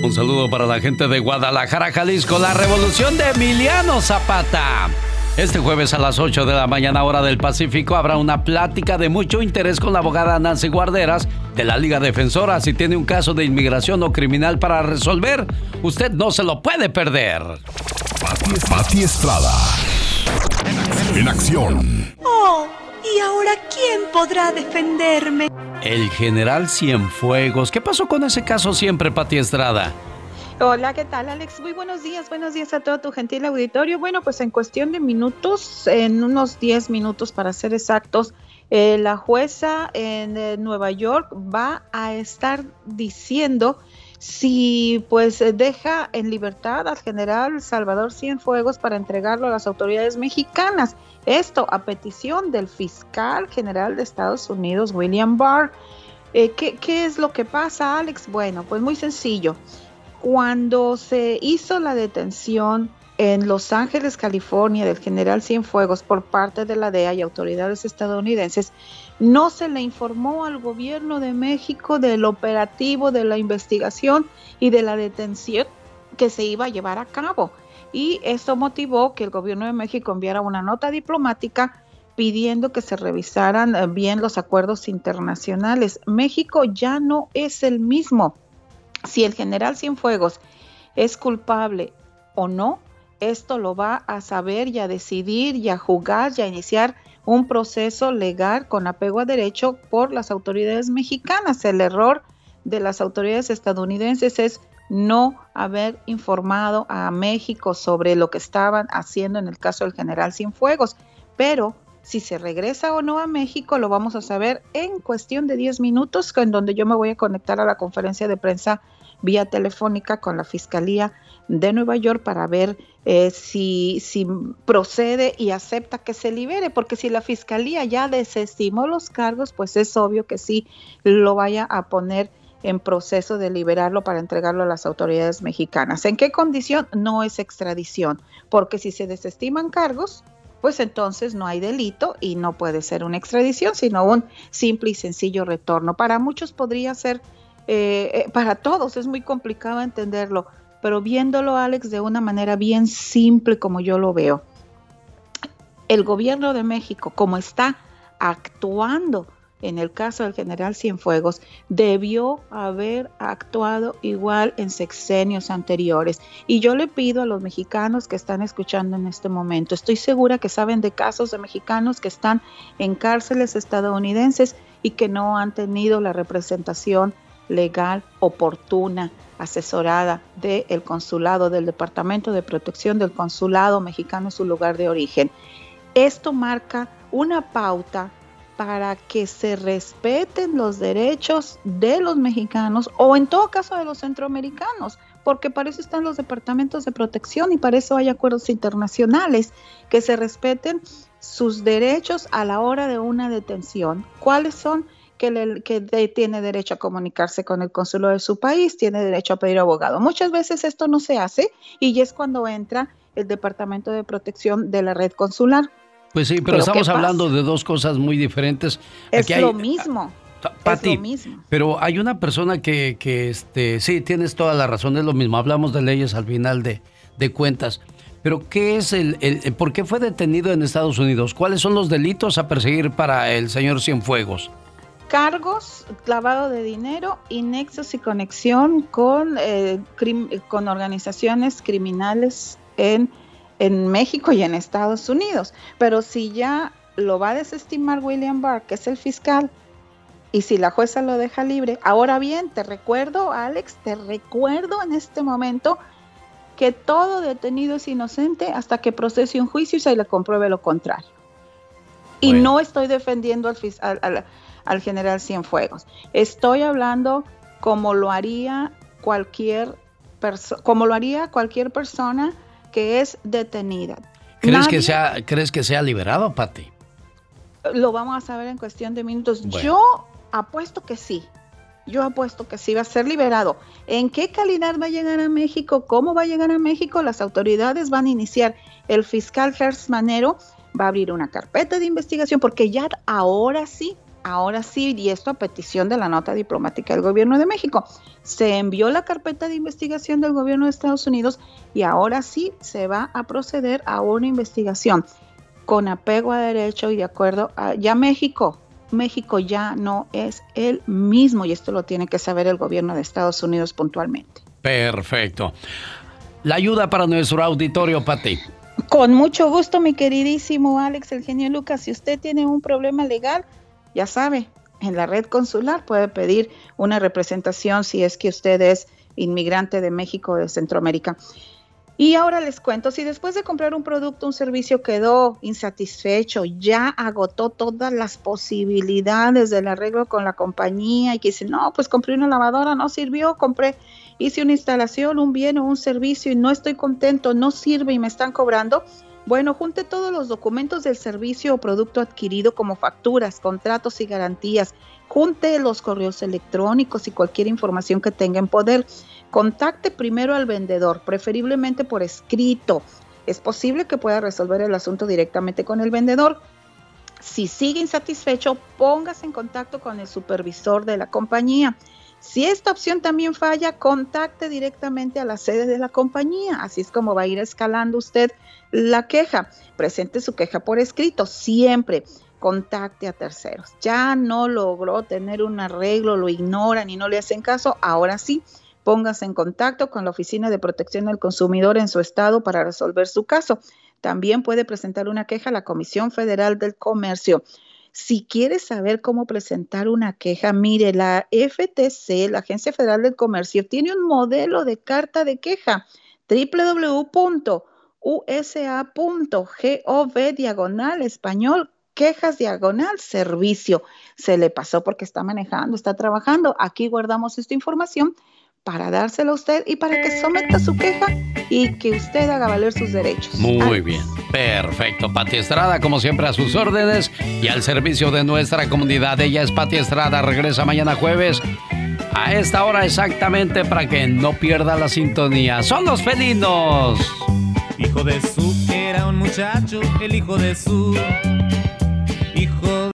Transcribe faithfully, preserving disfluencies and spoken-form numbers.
Un saludo para la gente de Guadalajara, Jalisco, la revolución de Emiliano Zapata. Este jueves a las ocho de la mañana, hora del Pacífico, habrá una plática de mucho interés con la abogada Nancy Guarderas de la Liga Defensora. Si tiene un caso de inmigración o criminal para resolver, usted no se lo puede perder. Pati, Pati Estrada. En acción. Oh, ¿y ahora quién podrá defenderme? El general Cienfuegos. ¿Qué pasó con ese caso siempre, Pati Estrada? Hola, ¿qué tal, Alex? Muy buenos días, buenos días a todo tu gentil auditorio. Bueno, pues en cuestión de minutos, en unos diez minutos para ser exactos, eh, la jueza en eh, Nueva York va a estar diciendo si pues deja en libertad al general Salvador Cienfuegos para entregarlo a las autoridades mexicanas. Esto a petición del fiscal general de Estados Unidos, William Barr. Eh, ¿qué, ¿Qué es lo que pasa, Alex? Bueno, pues muy sencillo. Cuando se hizo la detención en Los Ángeles, California, del general Cienfuegos por parte de la D E A y autoridades estadounidenses, no se le informó al gobierno de México del operativo, de la investigación y de la detención que se iba a llevar a cabo. Y esto motivó que el gobierno de México enviara una nota diplomática pidiendo que se revisaran bien los acuerdos internacionales. México ya no es el mismo. Si el general Cienfuegos es culpable o no, esto lo va a saber y a decidir y a jugar y a iniciar un proceso legal con apego a derecho por las autoridades mexicanas. El error de las autoridades estadounidenses es no haber informado a México sobre lo que estaban haciendo en el caso del general Cienfuegos, pero si se regresa o no a México lo vamos a saber en cuestión de diez minutos, en donde yo me voy a conectar a la conferencia de prensa vía telefónica con la Fiscalía de Nueva York para ver eh, si, si procede y acepta que se libere, porque si la Fiscalía ya desestimó los cargos, pues es obvio que sí lo vaya a poner en proceso de liberarlo para entregarlo a las autoridades mexicanas. ¿En qué condición? No es extradición, porque si se desestiman cargos, pues entonces no hay delito y no puede ser una extradición, sino un simple y sencillo retorno. Para muchos podría ser, eh, eh, para todos es muy complicado entenderlo, pero viéndolo, Alex, de una manera bien simple como yo lo veo, el gobierno de México, como está actuando en el caso del general Cienfuegos, debió haber actuado igual en sexenios anteriores. Y yo le pido a los mexicanos que están escuchando en este momento, estoy segura que saben de casos de mexicanos que están en cárceles estadounidenses y que no han tenido la representación legal oportuna, asesorada del consulado, del Departamento de Protección del Consulado Mexicano en su lugar de origen. Esto marca una pauta para que se respeten los derechos de los mexicanos o en todo caso de los centroamericanos, porque para eso están los departamentos de protección y para eso hay acuerdos internacionales, que se respeten sus derechos a la hora de una detención. ¿Cuáles son? Que, le, que de, tiene derecho a comunicarse con el cónsul de su país, tiene derecho a pedir abogado. Muchas veces esto no se hace y es cuando entra el Departamento de Protección de la red consular. Pues sí, pero, pero estamos hablando de dos cosas muy diferentes. Es Aquí lo hay, mismo. Pati, es lo mismo. Pero hay una persona que, que este, sí, tienes toda la razón, es lo mismo. Hablamos de leyes al final de, de cuentas. Pero ¿qué es el, el, por qué fue detenido en Estados Unidos? ¿Cuáles son los delitos a perseguir para el señor Cienfuegos? Cargos, lavado de dinero y nexos y conexión con, eh, crim, con organizaciones criminales en, en México y en Estados Unidos. Pero si ya lo va a desestimar William Barr, que es el fiscal, y si la jueza lo deja libre, ahora bien, te recuerdo, Alex, te recuerdo en este momento que todo detenido es inocente hasta que procese un juicio y se le compruebe lo contrario. Y bueno, no estoy defendiendo al fiscal, al, al general Cienfuegos. Estoy hablando como lo haría cualquier perso- como lo haría cualquier persona que es detenida. ¿Crees Nadie, que sea, crees que sea liberado, Pati? Lo vamos a saber en cuestión de minutos. Bueno. Yo apuesto que sí. Yo apuesto que sí va a ser liberado. ¿En qué calidad va a llegar a México? ¿Cómo va a llegar a México? Las autoridades van a iniciar. El fiscal Gertz Manero va a abrir una carpeta de investigación porque ya ahora sí, ahora sí, y esto a petición de la nota diplomática del gobierno de México, se envió la carpeta de investigación del gobierno de Estados Unidos y ahora sí se va a proceder a una investigación con apego a derecho y de acuerdo a ya México. México ya no es el mismo y esto lo tiene que saber el gobierno de Estados Unidos puntualmente. Perfecto. La ayuda para nuestro auditorio, Pati. Con mucho gusto, mi queridísimo Alex, el genio Lucas. Si usted tiene un problema legal, ya sabe, en la red consular puede pedir una representación si es que usted es inmigrante de México o de Centroamérica. Y ahora les cuento, si después de comprar un producto, un servicio quedó insatisfecho, ya agotó todas las posibilidades del arreglo con la compañía y que dice, no, pues compré una lavadora, no sirvió, compré, hice una instalación, un bien o un servicio y no estoy contento, no sirve y me están cobrando. Bueno, junte todos los documentos del servicio o producto adquirido como facturas, contratos y garantías. Junte los correos electrónicos y cualquier información que tenga en poder. Contacte primero al vendedor, preferiblemente por escrito. Es posible que pueda resolver el asunto directamente con el vendedor. Si sigue insatisfecho, póngase en contacto con el supervisor de la compañía. Si esta opción también falla, contacte directamente a la sede de la compañía. Así es como va a ir escalando usted la queja. Presente su queja por escrito, siempre. Contacte a terceros. Ya no logró tener un arreglo, lo ignoran y no le hacen caso. Ahora sí, póngase en contacto con la Oficina de Protección del Consumidor en su estado para resolver su caso. También puede presentar una queja a la Comisión Federal del Comercio. Si quiere saber cómo presentar una queja, mire, la F T C, la Agencia Federal del Comercio, tiene un modelo de carta de queja, doble u doble u doble u punto u s a punto gov diagonal español, quejas diagonal servicio. Se le pasó porque está manejando, está trabajando. Aquí guardamos esta información para dársela a usted y para que someta su queja y que usted haga valer sus derechos. Muy bien, perfecto. Pati Estrada, como siempre, a sus órdenes y al servicio de nuestra comunidad. Ella es Pati Estrada, regresa mañana jueves a esta hora exactamente para que no pierda la sintonía. ¡Son los felinos! Hijo de su, era un muchacho, el hijo de su, hijo